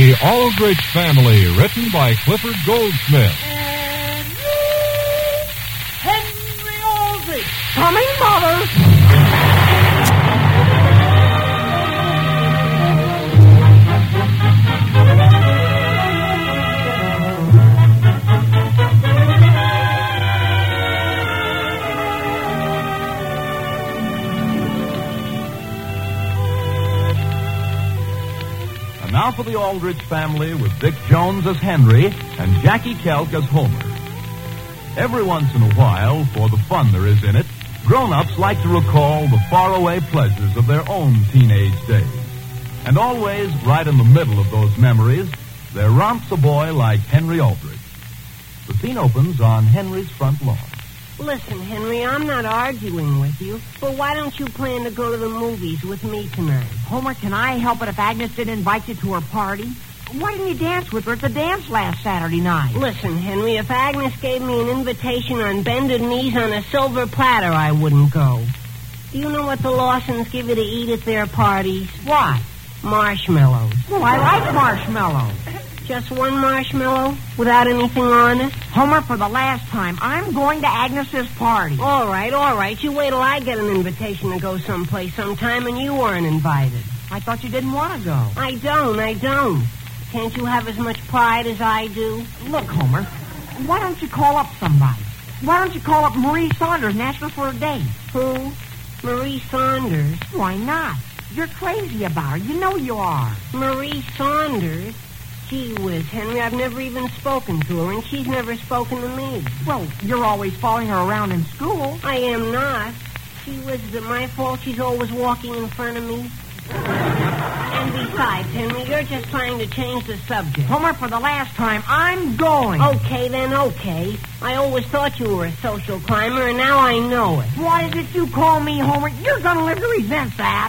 The Aldrich Family, written by Clifford Goldsmith. And you, Henry Aldrich. Coming, Mother. Now for the Aldrich Family with Dick Jones as Henry and Jackie Kelk as Homer. Every once in a while, for the fun there is in it, grown-ups like to recall the faraway pleasures of their own teenage days. And always, right in the middle of those memories, there romps a boy like Henry Aldrich. The scene opens on Henry's front lawn. Listen, Henry, I'm not arguing with you, but why don't you plan to go to the movies with me tonight? Homer, can I help it if Agnes didn't invite you to her party? Why didn't you dance with her at the dance last Saturday night? Listen, Henry, if Agnes gave me an invitation on bended knees on a silver platter, I wouldn't go. Do you know what the Lawsons give you to eat at their parties? What? Marshmallows. Well, I like marshmallows. Just one marshmallow without anything on it? Homer, for the last time, I'm going to Agnes's party. All right. You wait till I get an invitation to go someplace sometime and you weren't invited. I thought you didn't want to go. I don't. Can't you have as much pride as I do? Look, Homer, why don't you call up somebody? Why don't you call up Marie Saunders and ask her for a date? Who? Marie Saunders? Why not? You're crazy about her. You know you are. Marie Saunders? Gee whiz, Henry, I've never even spoken to her, and she's never spoken to me. Well, you're always following her around in school. I am not. Gee whiz, is it my fault she's always walking in front of me? And besides, Henry, you're just trying to change the subject. Homer, for the last time, I'm going. Okay. I always thought you were a social climber, and now I know it. Why did you call me Homer? You're going to live to resent that.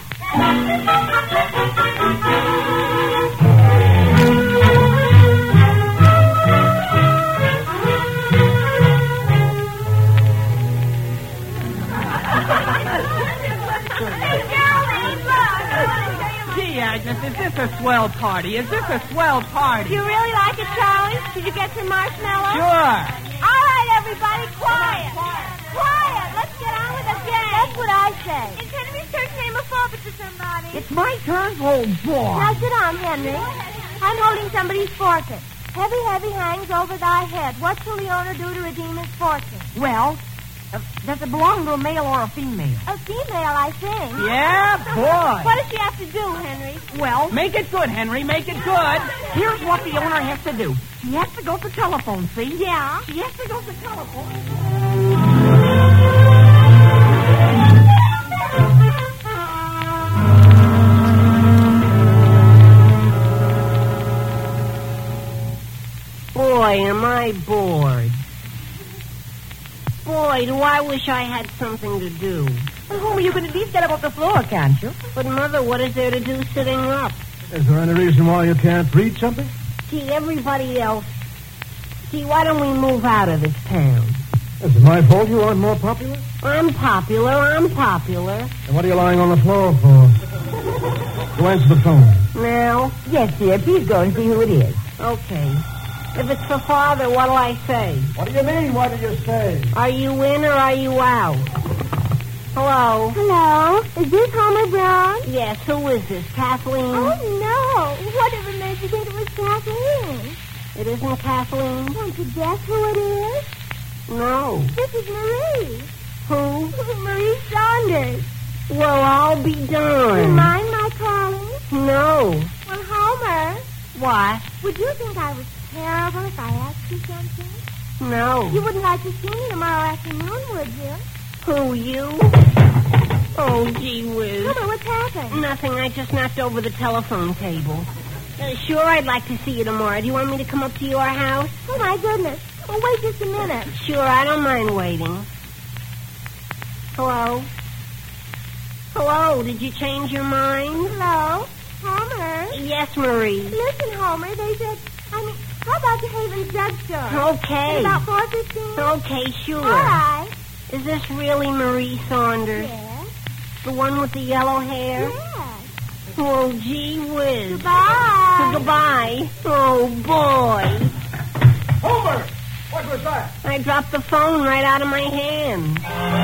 Agnes, is this a swell party? You really like it, Charlie? Did you get some marshmallows? Sure. All right, everybody, quiet. Let's get on with the game. That's what I say. Is Henry's church name a favorite to somebody? It's my turn, oh boy. Now sit down, Henry. I'm holding somebody's fortune. Heavy hangs over thy head. What shall the owner do to redeem his fortune? Well, does it belong to a male or a female? A female, I think. Yeah, boy. What does she have to do, Henry? Well, make it good, Henry. Make it good. Here's what the owner has to do. She has to go to telephone, see? Yeah. She has to go to telephone. Boy, am I bored. Boy, do I wish I had something to do. Well, Homer, you can at least get up off the floor, can't you? But, Mother, what is there to do sitting up? Is there any reason why you can't read something? Gee, everybody else. Gee, why don't we move out of this town? Is it my fault you aren't more popular? I'm popular. Then what are you lying on the floor for? Go answer the phone. Now? Yes, dear. Please go and see who it is. Okay. If it's for Father, what'll I say? What do you mean, what do you say? Are you in or are you out? Hello? Hello? Is this Homer Brown? Yes, who is this? Kathleen? Oh, no. Whatever made you think it was Kathleen? It isn't Kathleen? Won't you guess who it is? No. This is Marie. Who? Marie Saunders. Well, I'll be Do you darned. mind my calling? No. Well, Homer, What? would you think I was terrible if I asked you something? No. You wouldn't like to see me tomorrow afternoon, would you? Who, you? Oh, gee whiz. Homer, what's happened? Nothing. I just knocked over the telephone table. Sure, I'd like to see you tomorrow. Do you want me to come up to your house? Oh, my goodness. Well, wait just a minute. Sure, I don't mind waiting. Hello? Hello, did you change your mind? Hello? Homer? Yes, Marie. Listen, Homer, they said, how about the Haven's drugstore? Okay. At about 4:15? Okay, sure. All right. Is this really Marie Saunders? Yes. The one with the yellow hair? Yes. Oh, gee whiz. Goodbye. Oh, goodbye. Oh, boy. Homer! What was that? I dropped the phone right out of my hand.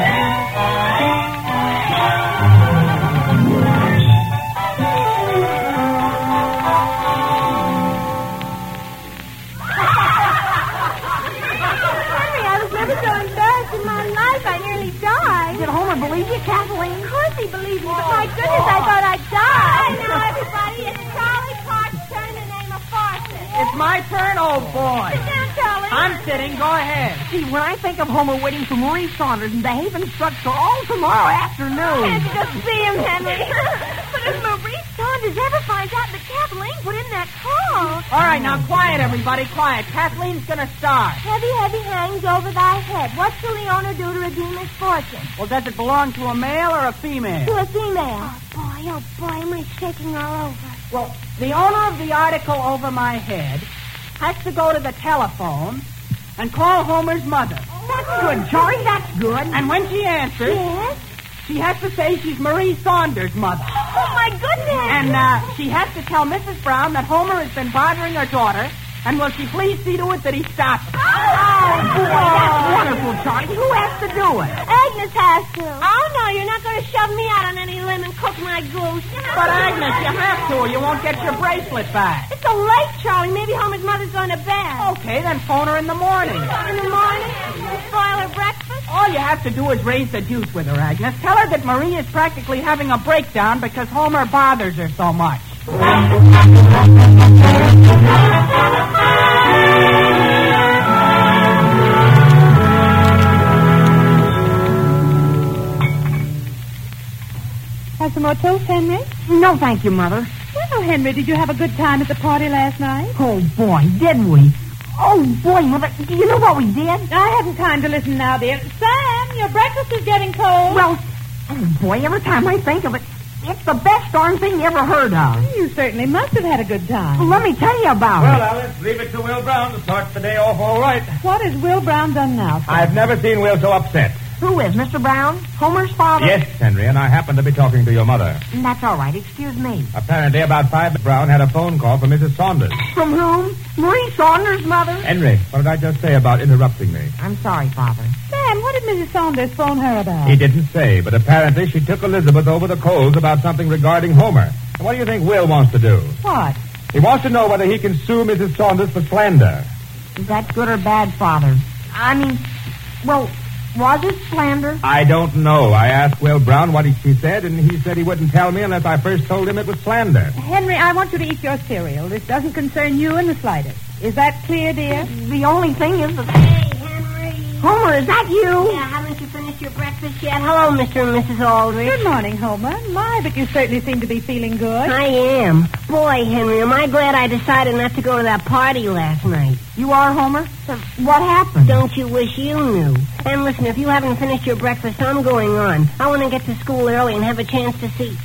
I was never so embarrassed in my life. I nearly died. Did Homer believe you, Kathleen? Of course he believed me, but my goodness, I thought I'd die. Now, everybody, it's Charlie Clark's turn to name a faucet. It's my turn, old boy. Sit down, Charlie. I'm sitting. Go ahead. Gee, when I think of Homer waiting for Marie Saunders in the Haven drugstore all tomorrow afternoon. Can't you just see him, Henry? But if Marie Saunders ever finds out that Kathleen put in that call... All right, now quiet, everybody. Quiet. Kathleen's going to start. Heavy, heavy hangs over thy head. What shall the owner do to redeem his fortune? Well, does it belong to a male or a female? To a female. Oh, boy, am I shaking all over. Well, the owner of the article over my head has to go to the telephone and call Homer's mother. That's good, Charlie. That's good. And when she answers, Yes? she has to say she's Marie Saunders' mother. Oh, my goodness. And she has to tell Mrs. Brown that Homer has been bothering her daughter, and will she please see to it that he stops it? Oh, boy, that's wonderful, Charlie. Who has to do it? Agnes has to. Oh, no, you're not going to shove me out on any limb and cook my goose. But, Agnes, you have to, or you won't get your bracelet back. It's so late, Charlie. Maybe Homer's mother's going to bed. Okay, then phone her in the morning. In the morning? You spoil her breakfast? All you have to do is raise the juice with her, Agnes. Tell her that Marie is practically having a breakdown because Homer bothers her so much. Have some more toast, Henry? No, thank you, Mother. Well, Henry, did you have a good time at the party last night? Oh, boy, did we? Oh, boy, Mother, do you know what we did? I haven't time to listen now, dear. Sam, your breakfast is getting cold. Well, oh, boy, every time I think of it, it's the best darn thing you ever heard of. You certainly must have had a good time. Well, let me tell you about Well, it. Alice, leave it to Will Brown to start the day off all right. What has Will Brown done now, sir? I've never seen Will so upset. Who is, Mr. Brown? Homer's father? Yes, Henry, and I happen to be talking to your mother. That's all right. Excuse me. Apparently, about 5, Brown had a phone call from Mrs. Saunders. From whom? Marie Saunders' mother? Henry, what did I just say about interrupting me? I'm sorry, Father. Sam, what did Mrs. Saunders phone her about? He didn't say, but apparently she took Elizabeth over the coals about something regarding Homer. And what do you think Will wants to do? What? He wants to know whether he can sue Mrs. Saunders for slander. Is that good or bad, Father? I mean, well, was it slander? I don't know. I asked Will Brown what she said, and he said he wouldn't tell me unless I first told him it was slander. Henry, I want you to eat your cereal. This doesn't concern you in the slightest. Is that clear, dear? The only thing is that... Hey, Henry. Homer, is that you? Yeah, haven't you finished your breakfast yet? Hello, Mr. and Mrs. Aldrich. Good morning, Homer. My, but you certainly seem to be feeling good. I am. Boy, Henry, am I glad I decided not to go to that party last night. You are, Homer? What happened? Don't you wish you knew? And listen, if you haven't finished your breakfast, I'm going on. I want to get to school early and have a chance to see.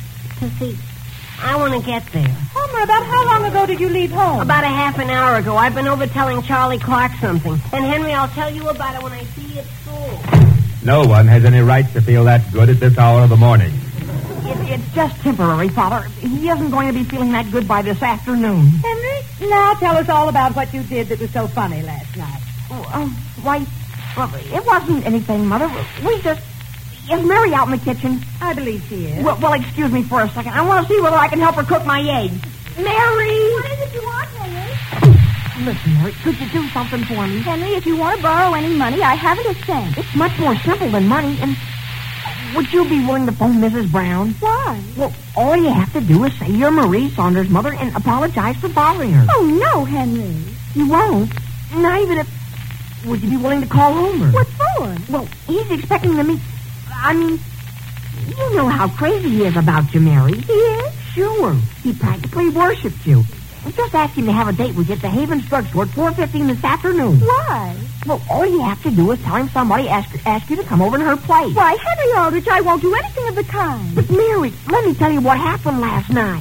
I want to get there. Homer, about how long ago did you leave home? About a half an hour ago. I've been over telling Charlie Clark something. And, Henry, I'll tell you about it when I see you at school. No one has any right to feel that good at this hour of the morning. It's just temporary, Father. He isn't going to be feeling that good by this afternoon. Henry, now tell us all about what you did that was so funny last night. Why, well, it wasn't anything, Mother. We just... Is Mary out in the kitchen? I believe she is. Well, excuse me for a second. I want to see whether I can help her cook my eggs. Mary! What is it you want, Henry? Listen, Mary, could you do something for me? Henry, if you want to borrow any money, I haven't a cent. It's much more simple than money, and would you be willing to phone Mrs. Brown? Why? Well, all you have to do is say you're Marie Saunders' mother and apologize for bothering her. Oh, no, Henry. You won't? Not even if... Would you be willing to call Homer? What for? Well, he's expecting to meet... I mean, you know how crazy he is about you, Mary. He is? Sure. He practically worships you. Just ask him to have a date with you at the Haven's drugstore at 4:15 this afternoon. Why? Well, all you have to do is tell him somebody asked you to come over to her place. Why, Henry Aldrich, I won't do anything of the kind. But, Mary, let me tell you what happened last night.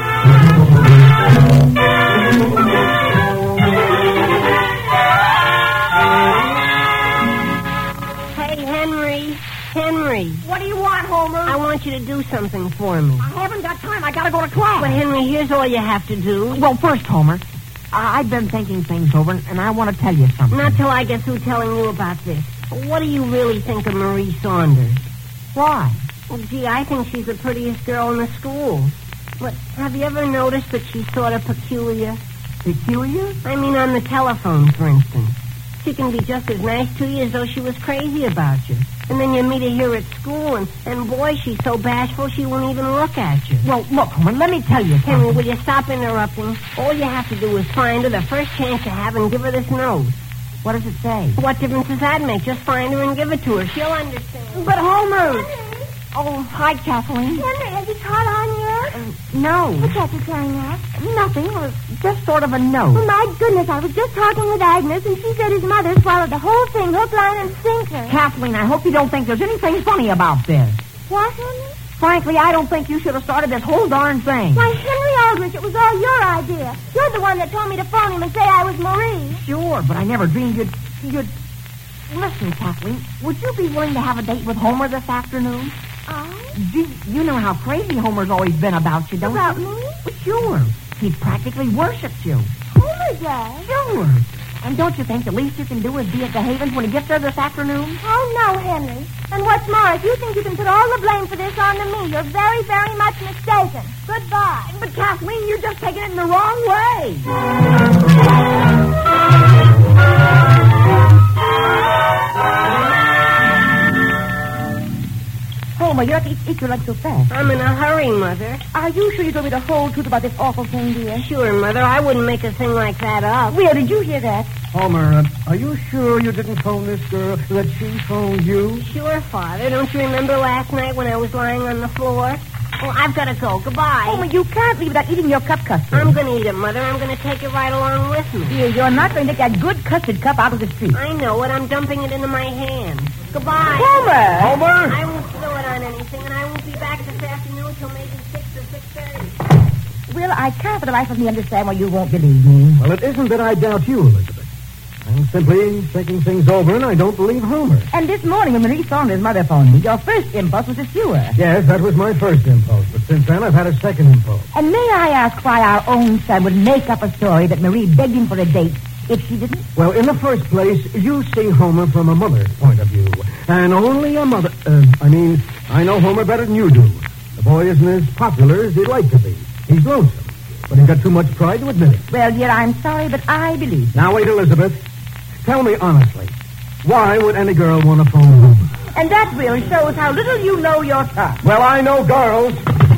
Hey, Henry. Henry. What do you want, Homer? I want you to do something for me. I haven't got time. I gotta go to class. But, Henry, here's all you have to do. Well, first, Homer, I've been thinking things over, and I want to tell you something. Not till I get through telling you about this. What do you really think of Marie Saunders? Why? Well, gee, I think she's the prettiest girl in the school. But have you ever noticed that she's sort of peculiar? Peculiar? I mean, on the telephone, for instance. She can be just as nice to you as though she was crazy about you. And then you meet her here at school, and boy, she's so bashful she won't even look at you. Well, look, Homer, let me tell you Henry, something. will you stop interrupting? All you have to do is find her the first chance you have and give her this note. What does it say? What difference does that make? Just find her and give it to her. She'll understand. But, Homer... Henry? Oh, hi, Kathleen. Henry, has he caught on yet? No. What's that you're saying at? Nothing. It was just sort of a note. Oh, my goodness, I was just talking with Agnes, and she said his mother swallowed the whole thing, hook, line, and sinker. Kathleen, I hope you don't think there's anything funny about this. What, Henry? Frankly, I don't think you should have started this whole darn thing. Why, Henry Aldrich, it was all your idea. You're the one that told me to phone him and say I was Marie. Sure, but I never dreamed you'd... Listen, Kathleen, would you be willing to have a date with Homer this afternoon? Oh? You know how crazy Homer's always been about you, don't About you? me? Well, sure. He practically worships you. Homer does. Sure. And don't you think the least you can do is be at the Havens when he gets there this afternoon? Oh, no, Henry. And what's more, if you think you can put all the blame for this on to me, you're very, very much mistaken. Goodbye. But, Kathleen, you're just taking it in the wrong way. Homer, you have to eat your lunch so fast. I'm in a hurry, Mother. Are you sure you told me the whole truth about this awful thing, dear? Sure, Mother. I wouldn't make a thing like that up. Where did you hear that? Homer, are you sure you didn't phone this girl, that she phoned you? Sure, Father. Don't you remember last night when I was lying on the floor? Well, I've got to go. Goodbye. Homer, you can't leave without eating your cup custard. I'm going to eat it, Mother. I'm going to take it right along with me. Dear, you're not going to take that good custard cup out of the street. I know it. I'm dumping it into my hand. Goodbye. Homer! Homer? I won't spill it on anything, and I won't be back this afternoon till maybe 6 or 6:30. Will, I can't for the life of me understand why you won't believe me. Well, it isn't that I doubt you, Elizabeth. I'm simply thinking things over, and I don't believe Homer. And this morning when Marie Saunders' mother phoned me, your first impulse was to sue her. Yes, that was my first impulse, but since then I've had a second impulse. And may I ask why our own son would make up a story that Marie begged him for a date if she didn't? Well, in the first place, you see Homer from a mother's point of view. And only a mother... I know Homer better than you do. The boy isn't as popular as he'd like to be. He's lonesome, but he's got too much pride to admit it. Well, dear, I'm sorry, but I believe you. Now, wait, Elizabeth. Tell me honestly, why would any girl want to phone Homer? And that really shows how little you know your son. Well, I know girls.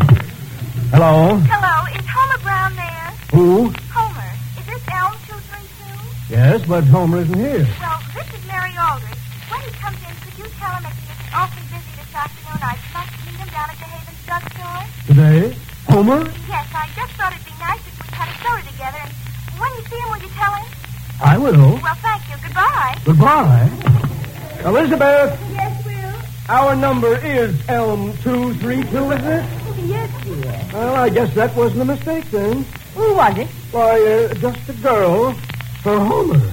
Hello? Hello, is Homer Brown there? Who? Homer, is this Elm 232? Yes, but Homer isn't here. Well, this is Mary Aldrich. When he comes in, could you tell him if he is awfully busy this afternoon? I'd like to meet him down at the Havens drugstore. Today? Homer? Yes, I just thought it'd be nice if we had a soda together. And when you see him, will you tell him? I will. Well, thank you. Goodbye. Goodbye. Elizabeth, Yes, Will. our number is Elm 232, isn't it? Yes, dear. Well, I guess that wasn't a mistake then. Who was it? Why, just a girl for Homer.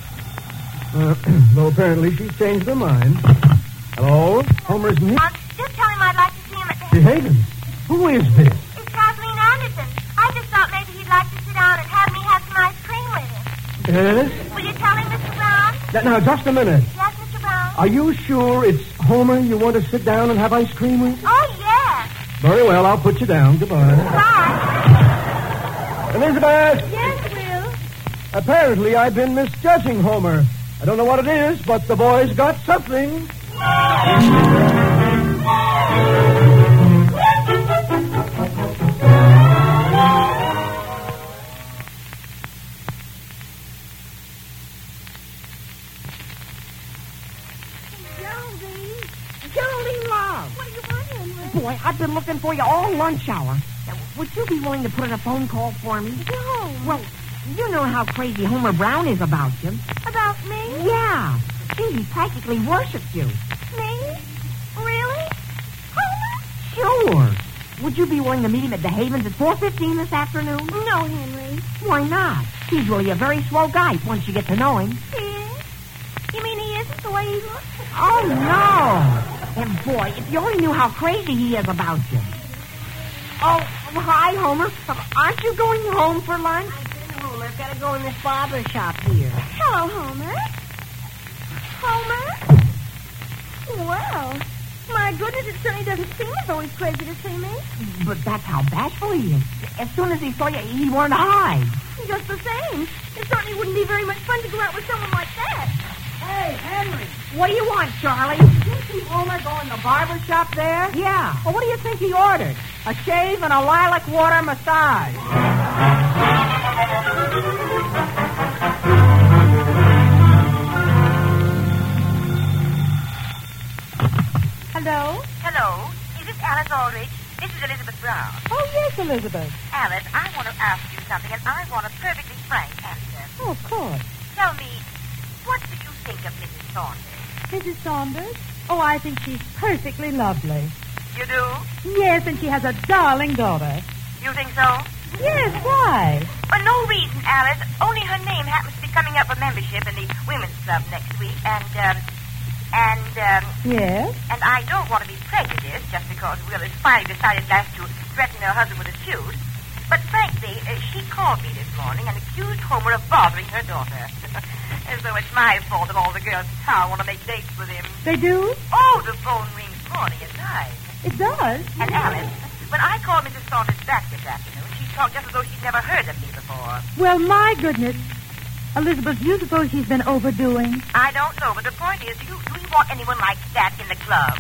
Though apparently she's changed her mind. Hello? Homer's niece. Just tell him I'd like to see him at the... Havens. Who is this? It's Kathleen Anderson. I just thought maybe he'd like to sit down and have me have some ice cream with him. Yes? Will you tell him, Mr. Brown? Now, just a minute. Yes, Mr. Brown? Are you sure it's Homer you want to sit down and have ice cream with? Oh, yes. Very well, I'll put you down. Goodbye. Bye. Elizabeth! Yes, Will. Apparently, I've been misjudging Homer. I don't know what it is, but the boy's got something. Geraldine Love. What do you want, Henry? Boy, I've been looking for you all lunch hour. Now, would you be willing to put in a phone call for me? No. Well, you know how crazy Homer Brown is about you. About me? Yeah. See, he practically worships you. Me? Really? Homer? Sure. Would you be willing to meet him at the Havens at 4:15 this afternoon? No, Henry. Why not? He's really a very swell guy once you get to know him. He is? You mean he isn't the way he looks? Oh, no. And, boy, if you only knew how crazy he is about you. Oh, Oh, hi, Homer. Aren't you going home for lunch? I've been home. I've got to go in this barber shop here. Hello, Homer. Homer? Well, my goodness, it certainly doesn't seem as though he's crazy to see me. But that's how bashful he is. As soon as he saw you, he wanted to hide. Just the same. It certainly wouldn't be very much fun to go out with someone like that. Hey, Henry. What do you want, Charlie? Did you see Homer go in the barber shop there? Yeah. Well, what do you think he ordered? A shave and a lilac water massage. Hello? Hello. Is this Alice Aldrich? This is Elizabeth Brown. Oh, yes, Elizabeth. Alice, I want to ask you something, and I want a perfectly frank answer. Oh, of course. Tell me, what did you think of Mrs. Saunders? Mrs. Saunders? Oh, I think she's perfectly lovely. You do? Yes, and she has a darling daughter. You think so? Yes, why? For no reason, Alice. Only her name happens to be coming up for membership in the women's club next week, Yes? And I don't want to be prejudiced just because Willis finally decided last to threaten her husband with a suit. But frankly, she called me this morning and accused Homer of bothering her daughter. As though it's my fault that all the girls in town want to make dates with him. They do? Oh, the phone rings morning and night. It does? And Alice, when I called Mrs. Saunders back this afternoon, she talked just as though she'd never heard of me before. Well, my goodness. Elizabeth, you suppose she's been overdoing? I don't know, but the point is, do you want anyone like that in the club?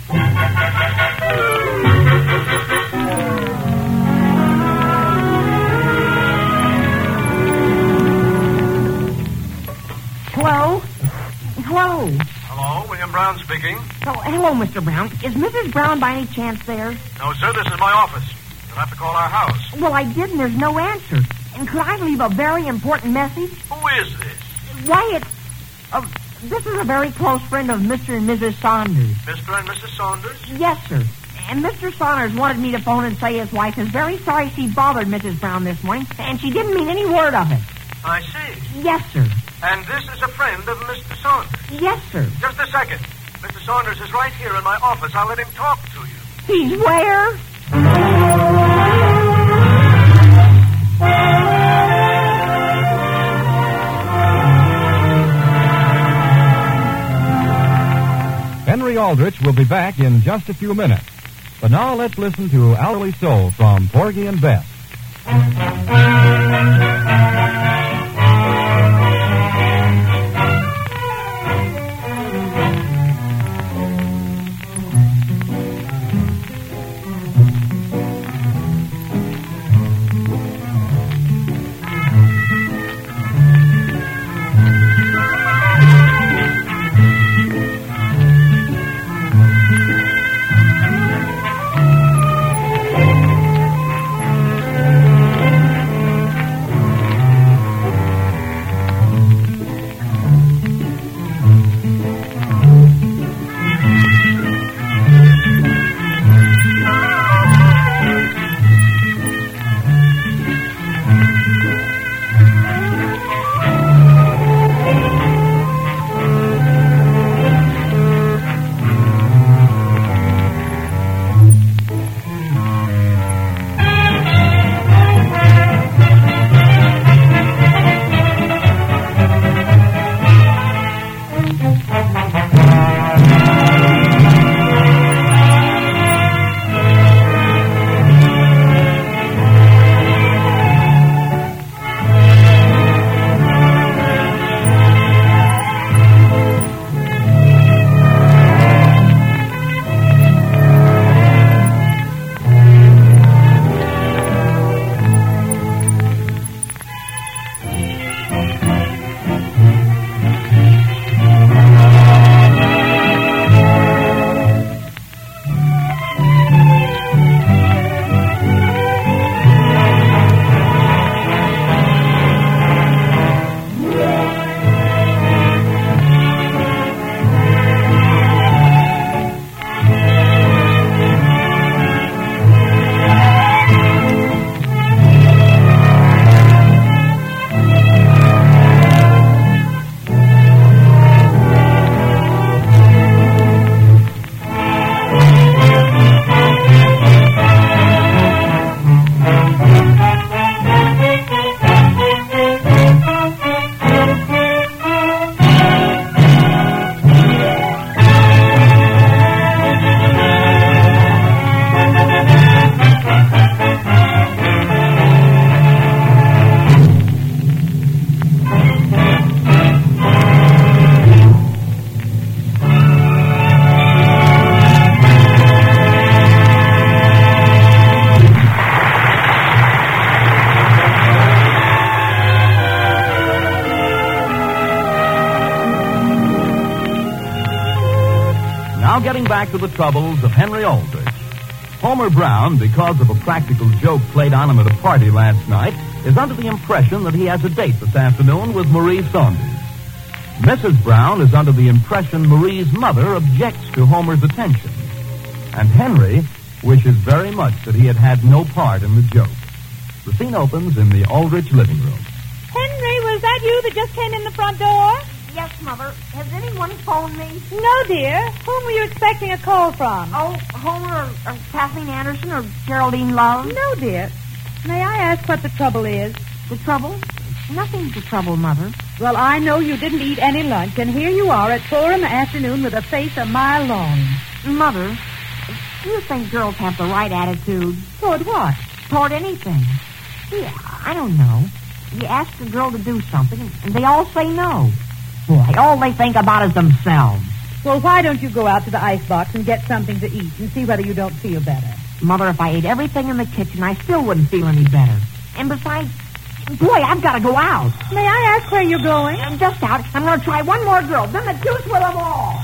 Hello? Hello? Hello, William Brown speaking. Oh, hello, Mr. Brown. Is Mrs. Brown by any chance there? No, sir, this is my office. You'll have to call our house. Well, I did, and there's no answer. And could I leave a very important message? Who is this? Why, it's... this is a very close friend of Mr. and Mrs. Saunders. Mr. and Mrs. Saunders? Yes, sir. And Mr. Saunders wanted me to phone and say his wife is very sorry she bothered Mrs. Brown this morning, and she didn't mean any word of it. I see. Yes, sir. And this is a friend of Mr. Saunders? Yes, sir. Just a second. Mr. Saunders is right here in my office. I'll let him talk to you. He's where? Henry Aldrich will be back in just a few minutes. But now let's listen to Hourly Soul from Porgy and Bess. getting back to the troubles of Henry Aldrich. Homer Brown, because of a practical joke played on him at a party last night, is under the impression that he has a date this afternoon with Marie Saunders. Mrs. Brown is under the impression Marie's mother objects to Homer's attention. And Henry wishes very much that he had had no part in the joke. The scene opens in the Aldrich living room. Henry, was that you that just came in the front door? Yes, Mother. Has anyone phoned me? No, dear. Whom were you expecting a call from? Oh, Homer or Kathleen Anderson or Geraldine Love? No, dear. May I ask what the trouble is? The trouble? Nothing's the trouble, Mother. Well, I know you didn't eat any lunch, and here you are at 4 in the afternoon with a face a mile long. Mother, do you think girls have the right attitude? Toward what? Toward anything. Yeah, I don't know. You ask a girl to do something, and they all say no. Boy, all they think about is themselves. Well, why don't you go out to the icebox and get something to eat and see whether you don't feel better? Mother, if I ate everything in the kitchen, I still wouldn't feel any better. And besides, boy, I've got to go out. May I ask where you're going? I'm just out. I'm going to try one more girl. Then the deuce with them all.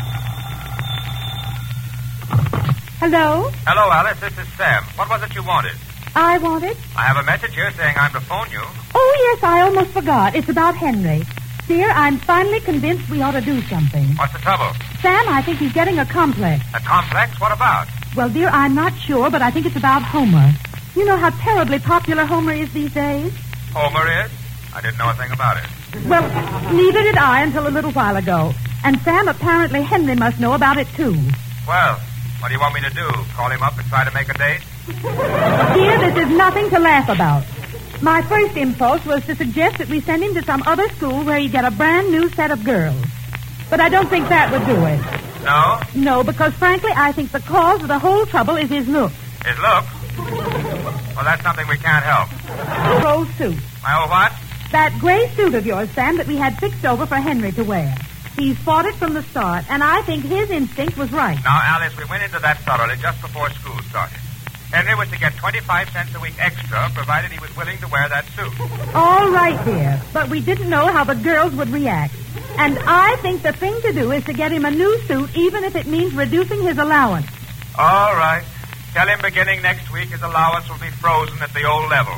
Hello? Hello, Alice. This is Sam. What was it you wanted? I wanted? I have a message here saying I'm to phone you. Oh, yes, I almost forgot. It's about Henry. Dear, I'm finally convinced we ought to do something. What's the trouble? Sam, I think he's getting a complex. A complex? What about? Well, dear, I'm not sure, but I think it's about Homer. You know how terribly popular Homer is these days? Homer is? I didn't know a thing about it. Well, neither did I until a little while ago. And Sam, apparently Henry must know about it, too. Well, what do you want me to do? Call him up and try to make a date? Dear, this is nothing to laugh about. My first impulse was to suggest that we send him to some other school where he'd get a brand new set of girls. But I don't think that would do it. No? No, because frankly, I think the cause of the whole trouble is his looks. His looks? Well, that's something we can't help. Your old suit. My old what? That gray suit of yours, Sam, that we had fixed over for Henry to wear. He's fought it from the start, and I think his instinct was right. Now, Alice, we went into that thoroughly just before school started. Henry was to get 25 cents a week extra, provided he was willing to wear that suit. All right, dear. But we didn't know how the girls would react. And I think the thing to do is to get him a new suit, even if it means reducing his allowance. All right. Tell him beginning next week his allowance will be frozen at the old level.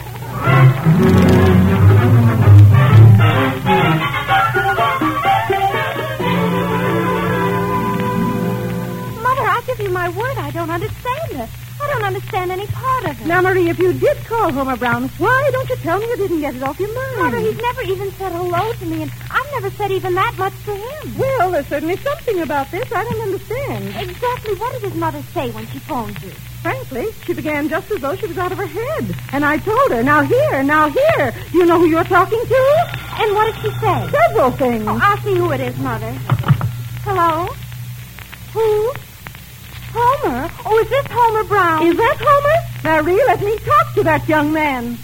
Mother, I give you my word, I don't understand it. I don't understand any part of it. Now, Marie, if you did call Homer Brown, why don't you tell me you didn't get it off your mind? Mother, he's never even said hello to me, and I've never said even that much to him. Well, there's certainly something about this I don't understand. Exactly what did his mother say when she phoned you? Frankly, she began just as though she was out of her head. And I told her, now here. Do you know who you're talking to? And what did she say? Several things. Oh, I'll see who it is, Mother. Hello? Who? Homer? Oh, is this Homer Brown? Is that Homer? Now, Ree, let me talk to that young man.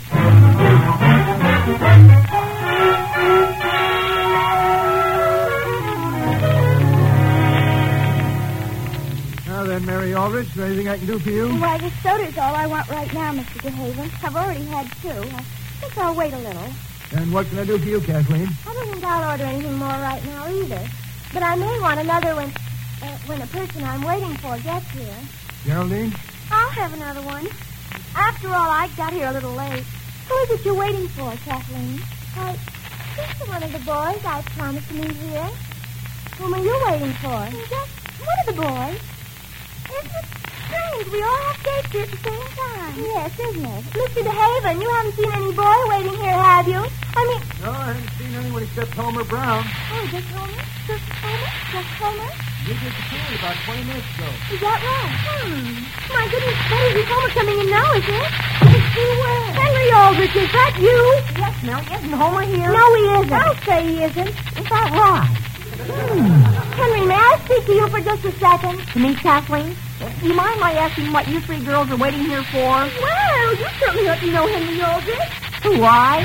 Now then, Mary Aldrich, is there anything I can do for you? Why, this soda's all I want right now, Mr. DeHaven. I've already had 2. I think I'll wait a little. And what can I do for you, Kathleen? I don't think I'll order anything more right now either. But I may want another when the person I'm waiting for gets here. Geraldine? I'll have another one. After all, I got here a little late. Who is it you're waiting for, Kathleen? Just one of the boys I promised to meet here. Whom are you waiting for? Just one of the boys. Isn't it strange? We all have dates here at the same time. Yes, isn't it? Mr. DeHaven, you haven't seen any boy waiting here, have you? I mean... No, I haven't seen anyone except Homer Brown. Oh, just Homer? Just Homer? Just Homer? You did the party about 20 minutes ago. Is that right? My goodness, Betty, is Homer coming in now, is it? Is he where? Henry Aldrich, is that you? Yes, Millie. Isn't Homer here? No, he isn't. I'll say he isn't. Is that right? Henry, may I speak to you for just a second? To me, Kathleen? Do you mind my asking what you 3 girls are waiting here for? Well, you certainly ought to know Henry Aldrich. Who, I?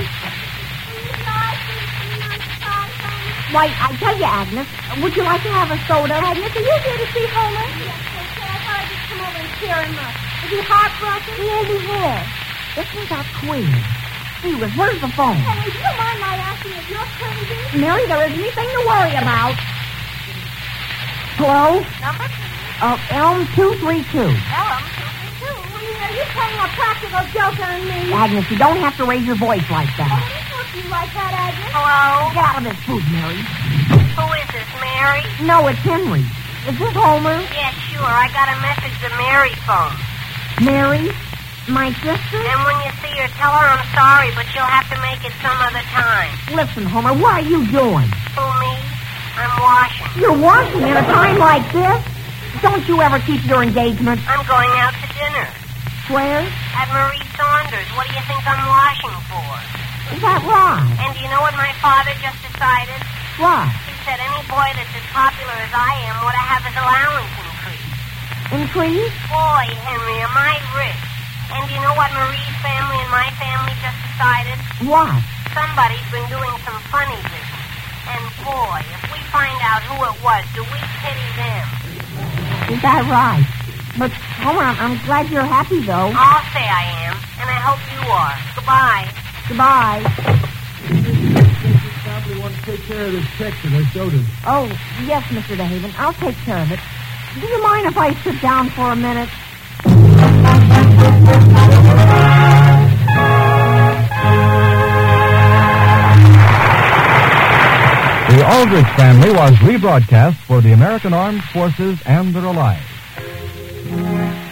Why, I tell you, Agnes, would you like to have a soda? Agnes, are you here to see Homer? Yes, okay. I thought I'd just come over and cheer him up. Is he heartbroken? He isn't here. Isn't that queer? Stephen, where's the phone? Henry, do you mind my asking if you're crazy? Mary, there isn't anything to worry about. Hello? Number 3, Elm 232. Elm 232? Are you playing a practical joke on me? Agnes, you don't have to raise your voice like Oh, that. this looks you like that, Agnes. Hello? Get out of this food, Mary. Who is this, Mary? No, it's Henry. Is this Homer? Yeah, sure. I got a message to Mary phone. Mary? My sister? And when you see her, tell her I'm sorry, but you'll have to make it some other time. Listen, Homer, what are you doing? Who, me? I'm washing. You're washing at a time like this? Don't you ever keep your engagement? I'm going out to dinner. Where? At Marie Saunders. What do you think I'm washing for? Is that right? And do you know what my father just decided? What? He said any boy that's as popular as I am ought to have his allowance increased. Increase? Boy, Henry, am I rich. And do you know what Marie's family and my family just decided? What? Somebody's been doing some funny business. And boy, if we find out who it was, do we pity them? Is that right? But, Homer, I'm glad you're happy, though. I'll say I am, and I hope you are. Goodbye. Goodbye. Probably want to take care of this check that I showed him. Oh, yes, Mr. DeHaven. I'll take care of it. Do you mind if I sit down for a minute? The Aldrich Family was rebroadcast for the American Armed Forces and their allies.